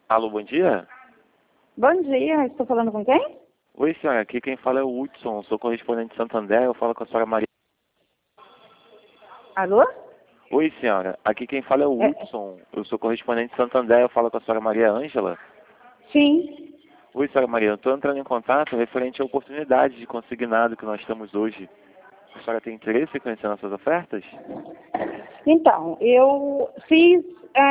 Alô, bom dia? Bom dia, estou falando com quem? Oi, senhora, aqui quem fala é o Hudson, sou correspondente de Santander, eu falo com a senhora Maria. Alô? Oi, senhora, aqui quem fala é o Hudson, eu sou correspondente de Santander, eu falo com a senhora Maria Ângela. Sim. Oi, senhora Maria, eu estou entrando em contato referente à oportunidade de consignado que nós temos hoje. A senhora tem interesse em conhecer nossas ofertas? Então, eu fiz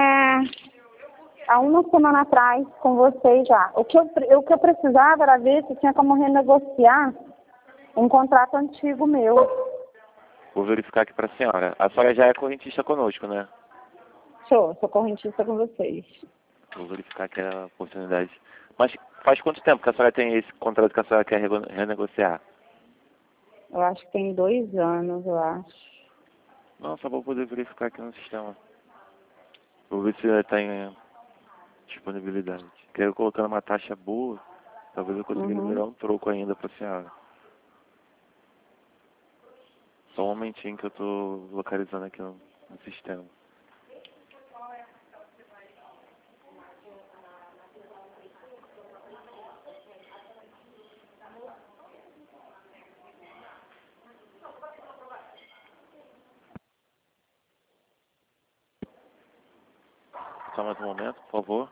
há uma semana atrás com vocês já. O que eu precisava era ver se tinha como renegociar um contrato antigo meu. Vou verificar aqui para a senhora. A senhora já é correntista conosco, né? Sou correntista com vocês. Vou verificar aqui a oportunidade. Mas faz quanto tempo que a senhora tem esse contrato que a senhora quer renegociar? Eu acho que tem 2 anos, eu acho. Não, só vou poder verificar aqui no sistema. Vou ver se está em disponibilidade. Quero colocar uma taxa boa, talvez eu consiga liberar um troco ainda para a senhora. Só um momentinho que eu estou localizando aqui no sistema. Só mais um momento, por favor.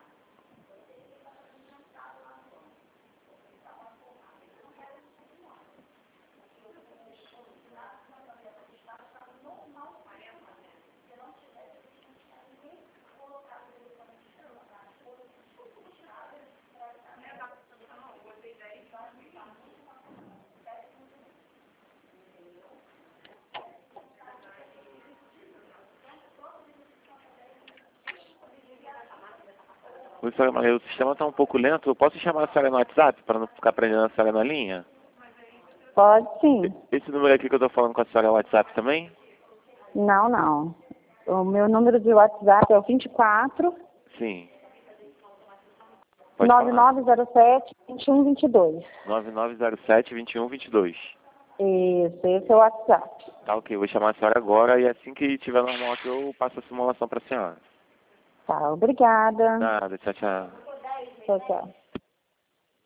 Oi, senhora Maria, o sistema está um pouco lento. Eu posso chamar a senhora no WhatsApp para não ficar prendendo a senhora na linha? Pode sim. Esse número aqui que eu estou falando com a senhora é o WhatsApp também? Não, não. O meu número de WhatsApp é o 24 Sim. Pode falar. 9907 2122. 9907-2122. Isso, esse é o WhatsApp. Tá, ok. Vou chamar a senhora agora e assim que tiver normal aqui eu passo a simulação para a senhora. Tá, obrigada. Nada, tchau, tchau. Tchau, tchau.